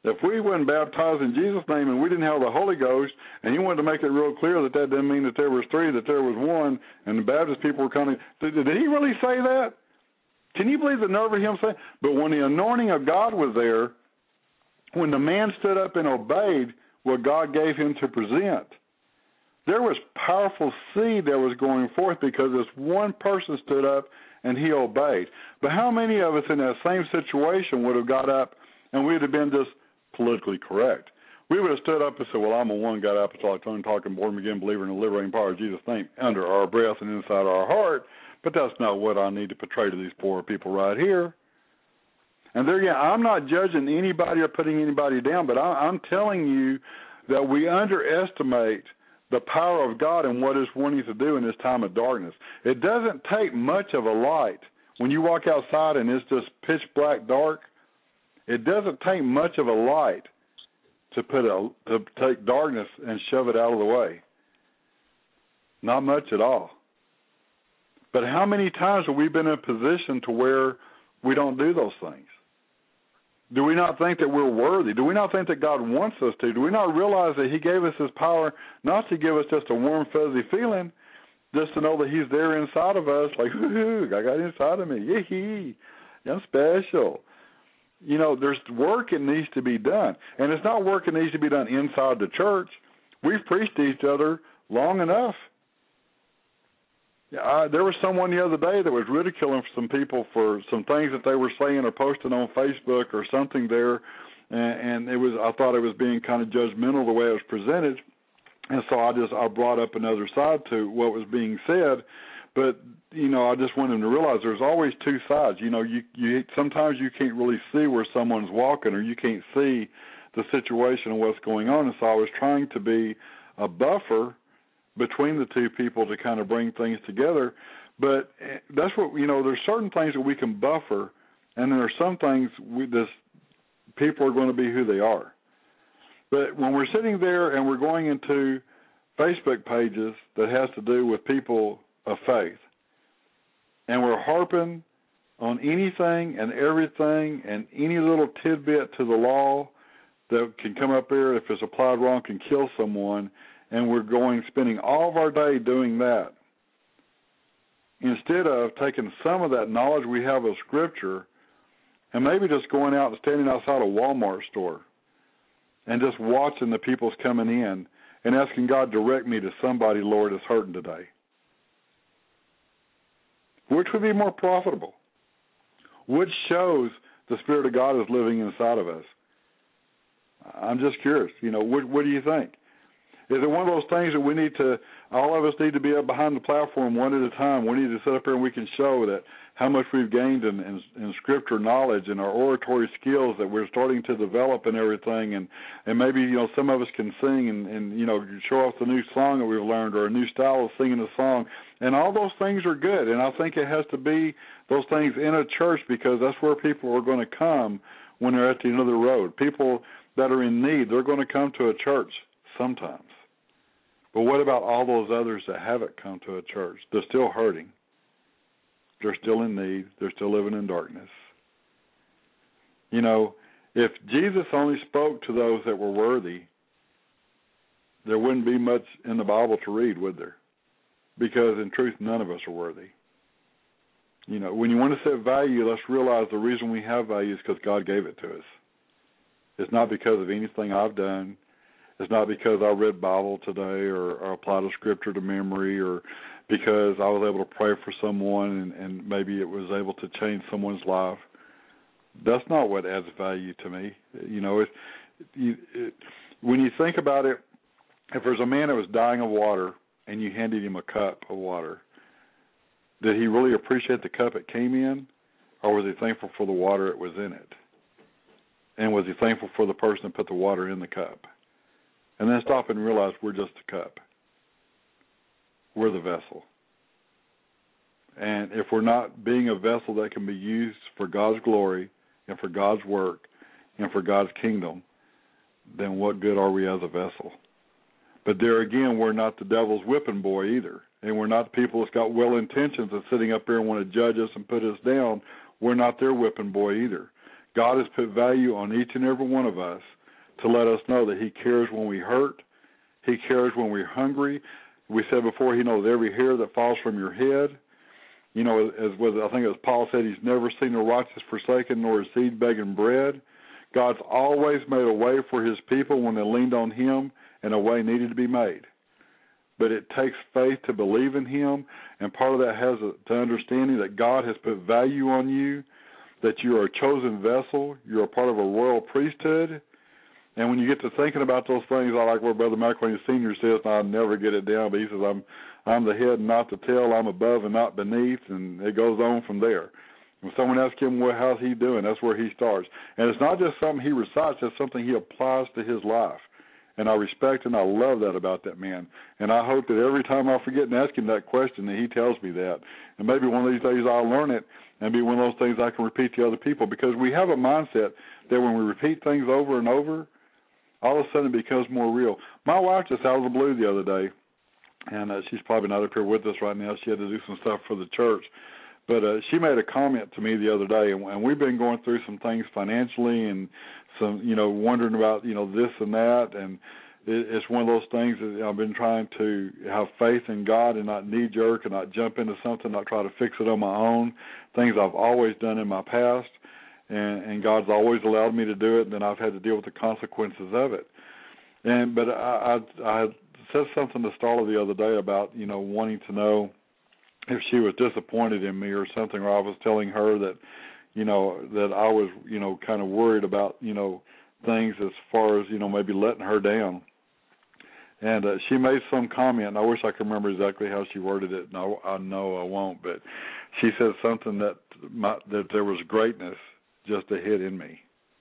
If we weren't baptized in Jesus' name and we didn't have the Holy Ghost, and he wanted to make it real clear that that didn't mean that there was three, that there was one, and the Baptist people were coming. Did, did he really say that? Can you believe the nerve of him saying? But when the anointing of God was there, when the man stood up and obeyed what God gave him to present, there was powerful seed that was going forth because this one person stood up and he obeyed. But how many of us in that same situation would have got up and we'd have been just politically correct? We would have stood up and said, well, I'm a one-God apostolic tongue talking, born again believer in the liberating power of Jesus' name under our breath and inside our heart. But that's not what I need to portray to these poor people right here. And there again, I'm not judging anybody or putting anybody down, but I, I'm telling you that we underestimate the power of God and what it's wanting to do in this time of darkness. It doesn't take much of a light. When you walk outside and it's just pitch black dark, it doesn't take much of a light to put a to take darkness and shove it out of the way. Not much at all. But how many times have we been in a position to where we don't do those things? Do we not think that we're worthy? Do we not think that God wants us to? Do we not realize that he gave us his power not to give us just a warm, fuzzy feeling, just to know that he's there inside of us, like, hoo-hoo, I got inside of me, yee-hee, I'm special. You know, there's work that needs to be done. And it's not work that needs to be done inside the church. We've preached to each other long enough. I, there was someone the other day that was ridiculing some people for some things that they were saying or posting on Facebook or something there, and, and it was I thought it was being kind of judgmental the way it was presented, and so I just I brought up another side to what was being said. But you know, I just wanted them to realize there's always two sides. You know, you you sometimes you can't really see where someone's walking, or you can't see the situation and what's going on, and so I was trying to be a buffer between the two people to kind of bring things together. But that's what, you know, there's certain things that we can buffer, and then there's some things we just, people are going to be who they are. But when we're sitting there and we're going into Facebook pages that has to do with people of faith, and we're harping on anything and everything and any little tidbit to the law that can come up there, if it's applied wrong, can kill someone, and we're going, spending all of our day doing that, instead of taking some of that knowledge we have of Scripture and maybe just going out and standing outside a Walmart store and just watching the people's coming in and asking God, direct me to somebody, Lord, that's hurting today. Which would be more profitable? Which shows the Spirit of God is living inside of us? I'm just curious. You know, what, what do you think? Is it one of those things that we need to, all of us need to be up behind the platform one at a time? We need to sit up here and we can show that how much we've gained in, in, in Scripture knowledge and our oratory skills that we're starting to develop and everything. And, and maybe, you know, some of us can sing and, and, you know, show off the new song that we've learned or a new style of singing a song. And all those things are good. And I think it has to be those things in a church, because that's where people are going to come when they're at the end of the road. People that are in need, they're going to come to a church sometimes. But what about all those others that haven't come to a church? They're still hurting. They're still in need. They're still living in darkness. You know, if Jesus only spoke to those that were worthy, there wouldn't be much in the Bible to read, would there? Because in truth, none of us are worthy. You know, when you want to set value, let's realize the reason we have value is because God gave it to us. It's not because of anything I've done. It's not because I read Bible today or, or applied a scripture to memory or because I was able to pray for someone and, and maybe it was able to change someone's life. That's not what adds value to me. You know, it, you, it, when you think about it, if there's a man that was dying of water and you handed him a cup of water, did he really appreciate the cup it came in, or was he thankful for the water that was in it? And was he thankful for the person that put the water in the cup? And then stop and realize we're just a cup. We're the vessel. And if we're not being a vessel that can be used for God's glory and for God's work and for God's kingdom, then what good are we as a vessel? But there again, we're not the devil's whipping boy either. And we're not the people that's got well intentions and sitting up there and want to judge us and put us down. We're not their whipping boy either. God has put value on each and every one of us to let us know that he cares when we hurt. He cares when we're hungry. We said before, he knows every hair that falls from your head. You know, as was I think as Paul said, he's never seen the righteous forsaken nor his seed begging bread. God's always made a way for his people when they leaned on him, and a way needed to be made. But it takes faith to believe in him, and part of that has a, to understanding that God has put value on you, that you are a chosen vessel, you're a part of a royal priesthood. And when you get to thinking about those things, I like what Brother McElwain Senior says, and I never get it down, but he says, I'm I'm the head and not the tail, I'm above and not beneath, and it goes on from there. When someone asks him, well, how's he doing, that's where he starts. And it's not just something he recites, it's something he applies to his life. And I respect and I love that about that man. And I hope that every time I forget and ask him that question that he tells me that. And maybe one of these days I'll learn it and be one of those things I can repeat to other people, because we have a mindset that when we repeat things over and over, all of a sudden it becomes more real. My wife just out of the blue the other day, and uh, she's probably not up here with us right now. She had to do some stuff for the church. But uh, she made a comment to me the other day, and, and we've been going through some things financially and some, you know, wondering about, you know, this and that. And it, it's one of those things that I've been trying to have faith in God and not knee-jerk and not jump into something, not try to fix it on my own, things I've always done in my past. And, and God's always allowed me to do it, and then I've had to deal with the consequences of it. And But I, I, I said something to Starla the other day about, you know, wanting to know if she was disappointed in me or something, or I was telling her that, you know, that I was, you know, kind of worried about, you know, things as far as, you know, maybe letting her down. And uh, she made some comment, and I wish I could remember exactly how she worded it, and I, I know I won't, but she said something that my, that there was greatness just ahead in me.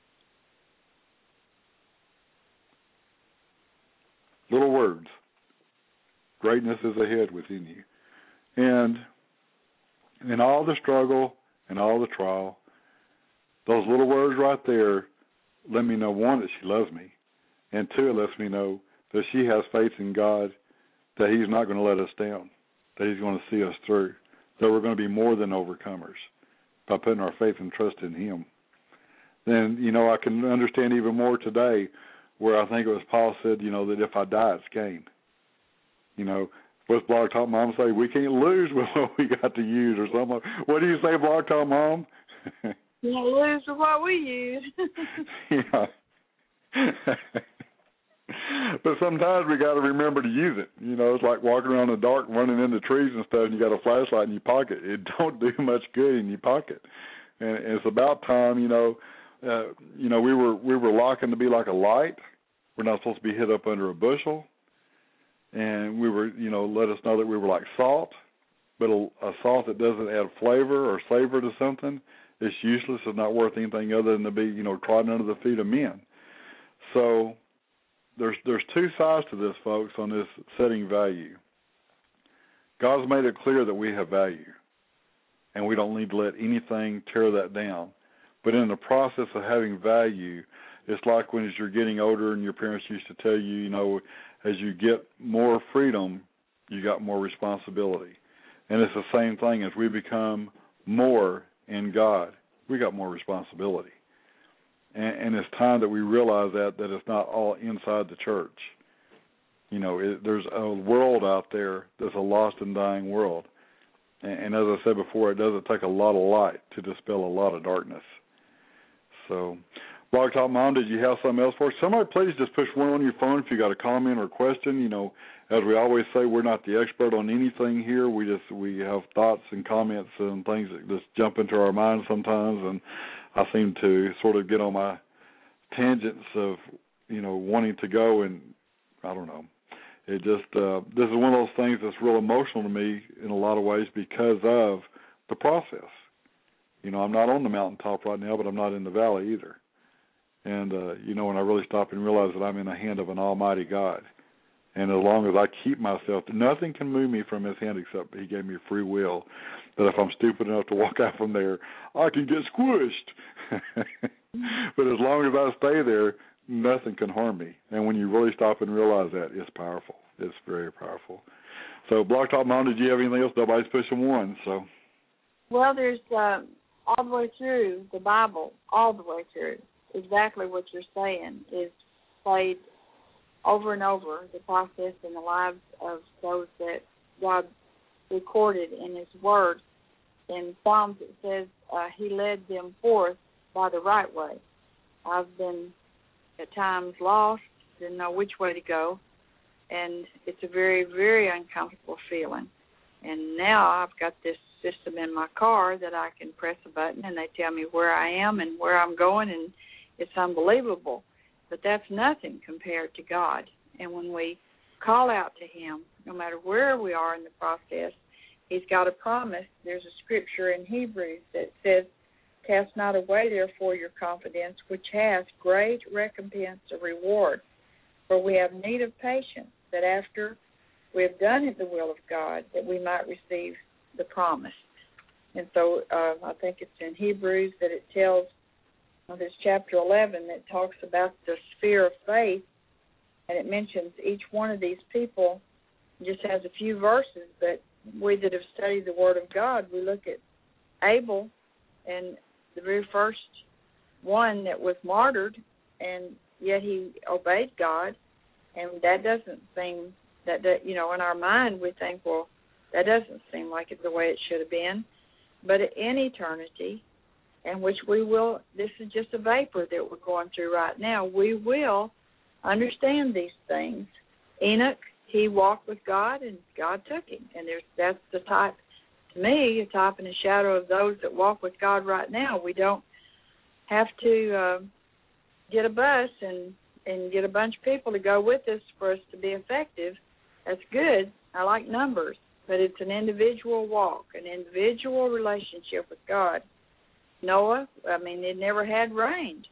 Little words. Greatness is ahead within you. And in all the struggle and all the trial, those little words right there let me know, one, that she loves me, and two, it lets me know that she has faith in God, that he's not going to let us down, that he's going to see us through, that we're going to be more than overcomers by putting our faith and trust in him. Then, you know, I can understand even more today where I think it was Paul said, you know, that if I die, it's gain. You know, what's Blog Talk Mom say? We can't lose with what we got to use or something. What do you say, Blog Talk Mom? You can't lose with what we use. Yeah. But sometimes we got to remember to use it. You know, it's like walking around in the dark, running into trees and stuff, and you got a flashlight in your pocket. It don't do much good in your pocket. And it's about time, you know, uh, you know, we were we were locking to be like a light. We're not supposed to be hid up under a bushel. And we were, you know, let us know that we were like salt, but a, a salt that doesn't add flavor or savor to something, it's useless. It's not worth anything other than to be, you know, trodden under the feet of men. So there's there's two sides to this, folks, on this setting value. God's made it clear that we have value, and we don't need to let anything tear that down. But in the process of having value, it's like when as you're getting older and your parents used to tell you, you know, as you get more freedom, you got more responsibility. And it's the same thing. As we become more in God, we got more responsibility. And, and it's time that we realize that, that it's not all inside the church. You know, it, there's a world out there that's a lost and dying world. And, and as I said before, it doesn't take a lot of light to dispel a lot of darkness. So, Blog Talk Mom, did you have something else for us? Somebody please just push one on your phone if you got a comment or question. You know, as we always say, we're not the expert on anything here. We just we have thoughts and comments and things that just jump into our minds sometimes, and I seem to sort of get on my tangents of, you know, wanting to go, and I don't know. It just uh, this is one of those things that's real emotional to me in a lot of ways because of the process. You know, I'm not on the mountaintop right now, but I'm not in the valley either. And, uh, you know, when I really stop and realize that I'm in the hand of an almighty God. And as long as I keep myself, nothing can move me from his hand except he gave me free will. That if I'm stupid enough to walk out from there, I can get squished. But as long as I stay there, nothing can harm me. And when you really stop and realize that, it's powerful. It's very powerful. So, Blog Talk Mom, did you have anything else? Nobody's pushing one, so. Well, there's uh, all the way through the Bible, all the way through, exactly what you're saying is played over and over, the process in the lives of those that God recorded in His Word. In Psalms it says uh, He led them forth by the right way. I've been at times lost, didn't know which way to go, and it's a very, very uncomfortable feeling. And now I've got this system in my car that I can press a button and they tell me where I am and where I'm going, and it's unbelievable. But that's nothing compared to God. And when we call out to Him, no matter where we are in the process, He's got a promise. There's a scripture in Hebrews that says, cast not away, therefore, your confidence, which has great recompense of reward. For we have need of patience, that after we have done the will of God, that we might receive the promise. And so uh, I think it's in Hebrews that it tells, well, there's chapter eleven that talks about the sphere of faith, and it mentions each one of these people. It just has a few verses, but we that have studied the Word of God, we look at Abel, and the very first one that was martyred, and yet he obeyed God, and that doesn't seem, that, that you know, in our mind we think, well, that doesn't seem like it the way it should have been. But in eternity, in which we will, this is just a vapor that we're going through right now, we will understand these things. Enoch, he walked with God, and God took him. And there's that's the type, to me, a type and a shadow of those that walk with God right now. We don't have to uh, get a bus and, and get a bunch of people to go with us for us to be effective. That's good. I like numbers. But it's an individual walk, an individual relationship with God. Noah, I mean, it never had rained,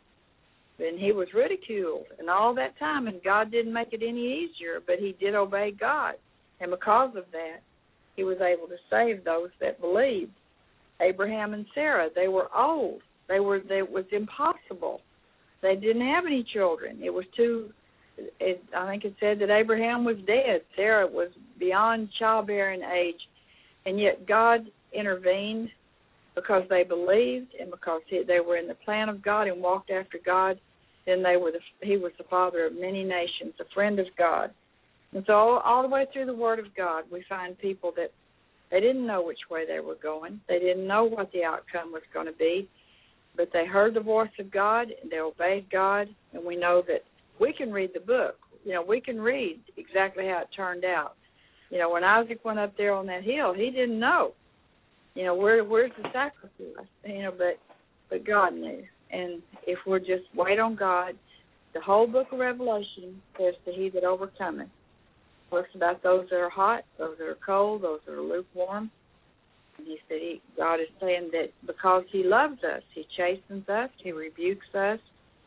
and he was ridiculed and all that time, and God didn't make it any easier, but he did obey God. And because of that, he was able to save those that believed. Abraham and Sarah, they were old. They were. They, it was impossible. They didn't have any children. It was too... It, I think it said that Abraham was dead. Sarah was beyond childbearing age. And yet God intervened because they believed and because he, they were in the plan of God and walked after God. Then they were the, he was the father of many nations, a friend of God. And so all, all the way through the Word of God, we find people that they didn't know which way they were going. They didn't know what the outcome was going to be. But they heard the voice of God and they obeyed God. And we know that we can read the book. You know, we can read exactly how it turned out. You know, when Isaac went up there on that hill, he didn't know. You know, where where's the sacrifice? You know, but but God knew. And if we'll just wait on God, the whole book of Revelation says to he that overcometh. Talks about those that are hot, those that are cold, those that are lukewarm. And he said, he, God is saying that because he loves us, he chastens us, he rebukes us,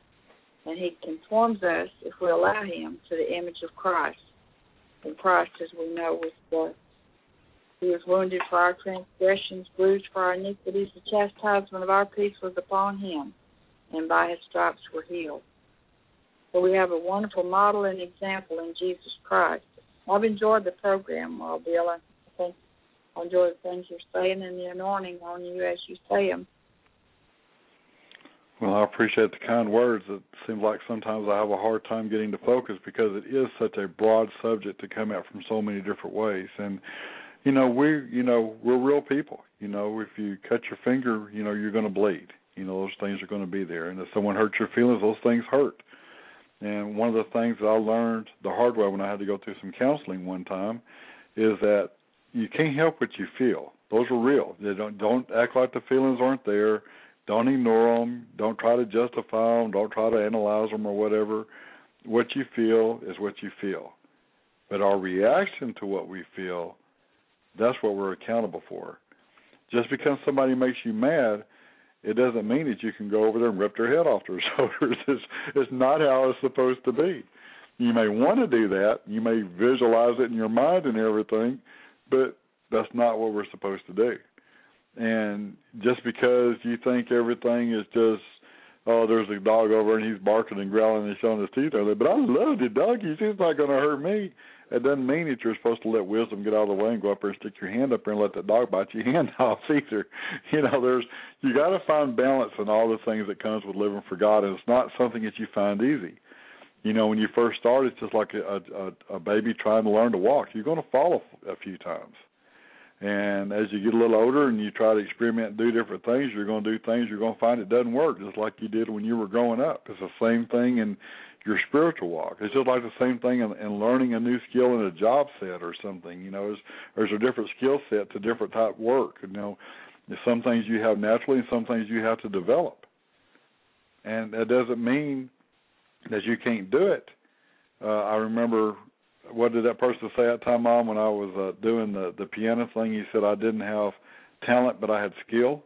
and he conforms us, if we allow him, to the image of Christ. And Christ, as we know, was the, he was wounded for our transgressions, bruised for our iniquities. The chastisement of our peace was upon him, and by his stripes we're healed. So we have a wonderful model and example in Jesus Christ. I've enjoyed the program, uh, Bill. I think I enjoy the things you're saying and the anointing on you as you say them. Well, I appreciate the kind words. It seems like sometimes I have a hard time getting to focus because it is such a broad subject to come at from so many different ways. And, you know, we, you know, we're real people. You know, if you cut your finger, you know, you're going to bleed. You know, those things are going to be there. And if someone hurts your feelings, those things hurt. And one of the things that I learned the hard way when I had to go through some counseling one time is that you can't help what you feel. Those are real. They don't, don't act like the feelings aren't there. Don't ignore them. Don't try to justify them. Don't try to analyze them or whatever. What you feel is what you feel. But our reaction to what we feel, that's what we're accountable for. Just because somebody makes you mad, it doesn't mean that you can go over there and rip their head off their shoulders. It's, it's not how it's supposed to be. You may want to do that. You may visualize it in your mind and everything, but that's not what we're supposed to do. And just because you think everything is just, oh, there's a dog over and he's barking and growling and showing his teeth over there, but I love the dog. He's not going to hurt me. it doesn't mean that you're supposed to let wisdom get out of the way and go up there and stick your hand up there and let that dog bite your hand off either. You know, there's you got to find balance in all the things that comes with living for God, and it's not something that you find easy. You know, when you first start, it's just like a, a, a baby trying to learn to walk. You're going to fall a, a few times. And as you get a little older and you try to experiment and do different things, you're going to do things you're going to find it doesn't work, just like you did when you were growing up. It's the same thing in your spiritual walk. It's just like the same thing in, in learning a new skill in a job set or something. You know, there's, there's a different skill set to different type of work. You know, there's some things you have naturally and some things you have to develop. And that doesn't mean that you can't do it. Uh, I remember, what did that person say at time, Mom, when I was uh, doing the, the piano thing? He said I didn't have talent, but I had skill.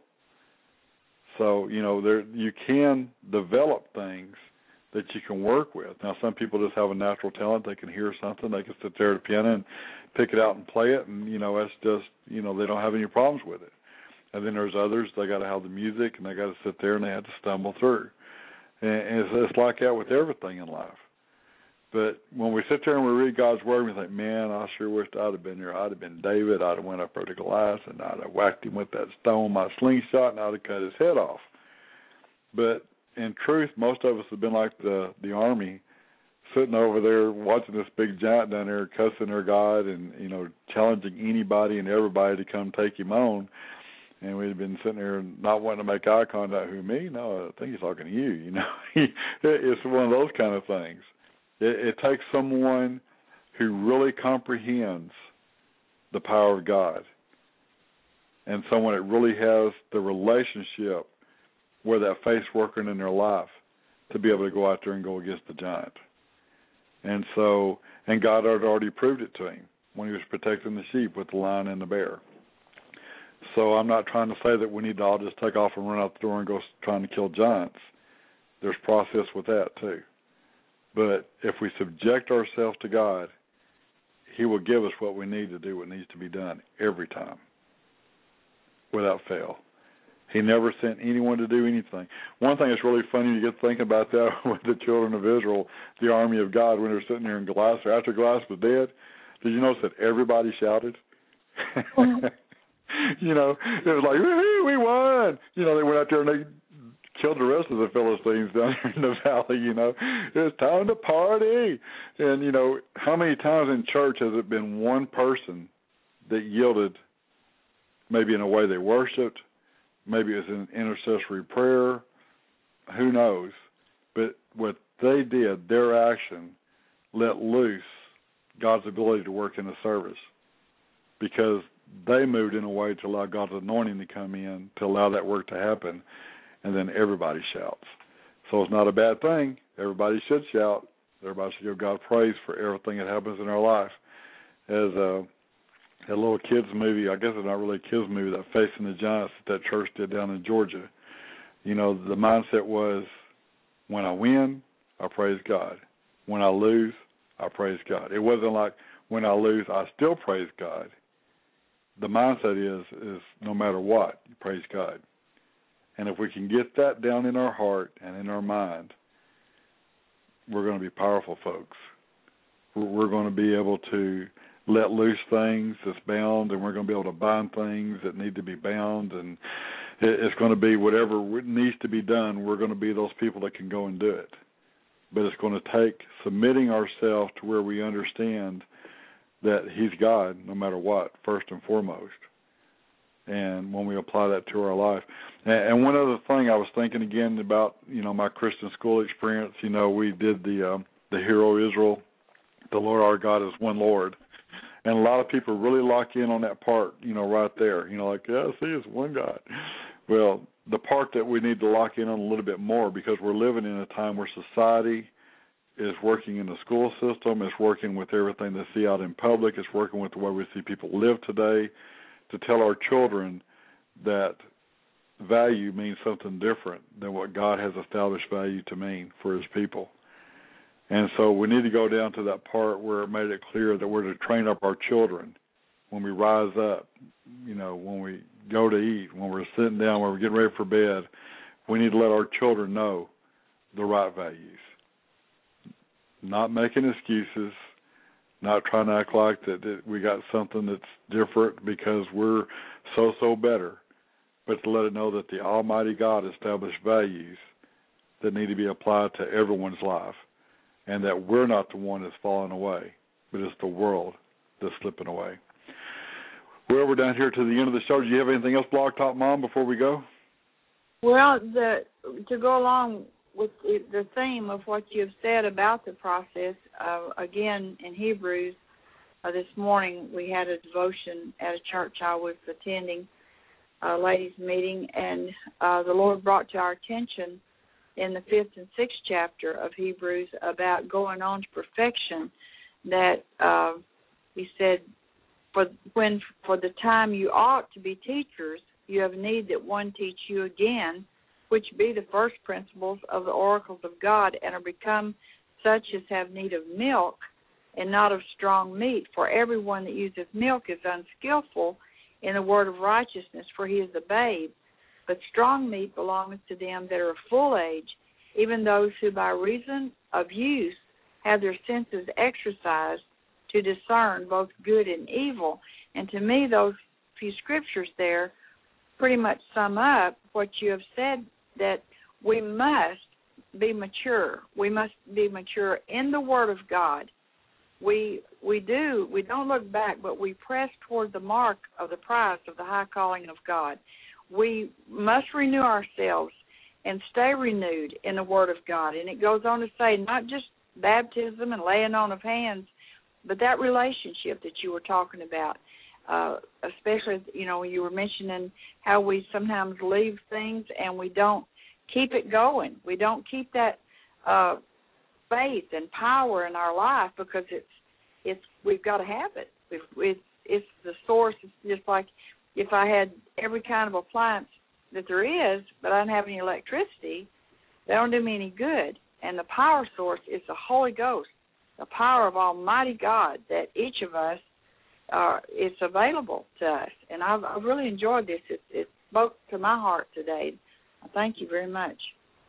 So, you know, there you can develop things that you can work with. Now, some people just have a natural talent. They can hear something. They can sit there at the piano and pick it out and play it, and, you know, that's just, you know, they don't have any problems with it. And then there's others, they got to have the music, and they got to sit there, and they have to stumble through. And it's, it's like that with everything in life. But when we sit there and we read God's Word, we think, man, I sure wished I'd have been there. I'd have been David. I'd have went up there to Goliath, and I'd have whacked him with that stone, my slingshot, and I'd have cut his head off. But in truth, most of us have been like the, the army, sitting over there watching this big giant down there cussing their God and, you know, challenging anybody and everybody to come take him on. And we've been sitting there not wanting to make eye contact. Who, me? No, I think he's talking to you, you know. It's one of those kind of things. It, it takes someone who really comprehends the power of God and someone that really has the relationship where that faith's working in their life to be able to go out there and go against the giant. And so, and God had already proved it to him when he was protecting the sheep with the lion and the bear. So I'm not trying to say that we need to all just take off and run out the door and go trying to kill giants. There's process with that too. But if we subject ourselves to God, he will give us what we need to do what needs to be done every time without fail. He never sent anyone to do anything. One thing that's really funny, you get thinking about that with the children of Israel, the army of God, when they're sitting there in Goliath, or after Goliath was dead, did you notice that everybody shouted? Mm-hmm. You know, it was like, woohoo, we won. You know, they went out there and they killed the rest of the Philistines down there in the valley, you know. It's time to party. And, you know, how many times in church has it been one person that yielded, maybe in a way they worshiped, maybe it was an intercessory prayer, who knows. But what they did, their action, let loose God's ability to work in the service because they moved in a way to allow God's anointing to come in, to allow that work to happen, and then everybody shouts. So it's not a bad thing. Everybody should shout. Everybody should give God praise for everything that happens in our life. As a, a little kids movie, I guess it's not really a kids movie, that Facing the Giants that that church did down in Georgia. You know, the mindset was, when I win, I praise God. When I lose, I praise God. It wasn't like, when I lose, I still praise God. The mindset is, is no matter what, you praise God. And if we can get that down in our heart and in our mind, we're going to be powerful folks. We're going to be able to let loose things that's bound, and we're going to be able to bind things that need to be bound, and it's going to be whatever needs to be done. We're going to be those people that can go and do it. But it's going to take submitting ourselves to where we understand that he's God no matter what, first and foremost. And when we apply that to our life. And one other thing I was thinking again about, you know, my Christian school experience, you know, we did the um, the Hero Israel, the Lord our God is one Lord. And a lot of people really lock in on that part, you know, right there. You know, like, yeah, see, it's one God. Well, the part that we need to lock in on a little bit more, because we're living in a time where society is working in the school system, it's working with everything they see out in public, it's working with the way we see people live today, to tell our children that value means something different than what God has established value to mean for his people. And so we need to go down to that part where it made it clear that we're to train up our children when we rise up, you know, when we go to eat, when we're sitting down, when we're getting ready for bed. We need to let our children know the right values. Not making excuses, not trying to act like that, that we got something that's different because we're so-so better, but to let it know that the Almighty God established values that need to be applied to everyone's life, and that we're not the one that's falling away, but it's the world that's slipping away. Well, we're down here to the end of the show. Do you have anything else, Blog Talk Mom, before we go? Well, the, to go along with the, the theme of what you've said about the process, uh, again, in Hebrews, uh, this morning we had a devotion at a church I was attending, a ladies' meeting, and uh, the Lord brought to our attention in the fifth and sixth chapter of Hebrews about going on to perfection, that uh, he said, for when for the time you ought to be teachers, you have need that one teach you again, which be the first principles of the oracles of God, and are become such as have need of milk, and not of strong meat. For everyone that useth milk is unskillful in the word of righteousness, for he is a babe. But strong meat belongeth to them that are of full age, even those who by reason of use have their senses exercised to discern both good and evil. And to me, those few scriptures there pretty much sum up what you have said, that we must be mature. We must be mature in the Word of God. We we do, we don't look back, but we press toward the mark of the prize of the high calling of God. We must renew ourselves and stay renewed in the Word of God. And it goes on to say not just baptism and laying on of hands, but that relationship that you were talking about, uh, especially, you know, you were mentioning how we sometimes leave things and we don't keep it going. We don't keep that uh, faith and power in our life because it's it's we've got to have it. It's, it's, it's the source. It's just like if I had every kind of appliance that there is, but I don't have any electricity, they don't do me any good. And the power source is the Holy Ghost, the power of Almighty God that each of us, uh, is available to us. And I've, I've really enjoyed this. It, it spoke to my heart today. I thank you very much.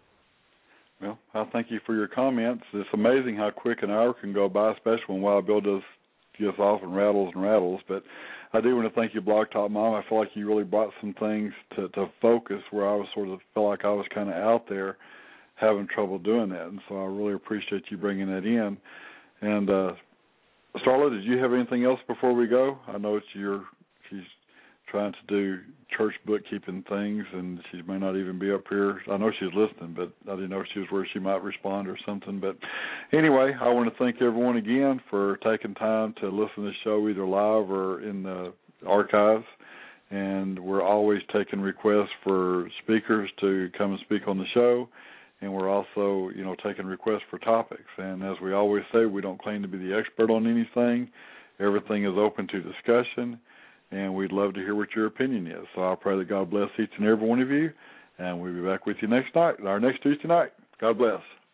Well, I thank you for your comments. It's amazing how quick an hour can go by, especially when Wild Bill does gets off and rattles and rattles. But I do want to thank you, Blog Talk Mom. I feel like you really brought some things to, to focus where I was sort of felt like I was kind of out there having trouble doing that. And so I really appreciate you bringing that in. And uh, Starla, did you have anything else before we go? I know it's your, she's trying to do church bookkeeping things, and she may not even be up here. I know she's listening, but I didn't know if she was where she might respond or something. But anyway, I want to thank everyone again for taking time to listen to the show either live or in the archives. And we're always taking requests for speakers to come and speak on the show. And we're also, you know, taking requests for topics. And as we always say, we don't claim to be the expert on anything. Everything is open to discussion, and we'd love to hear what your opinion is. So I pray that God bless each and every one of you, and we'll be back with you next night, our next Tuesday night. God bless.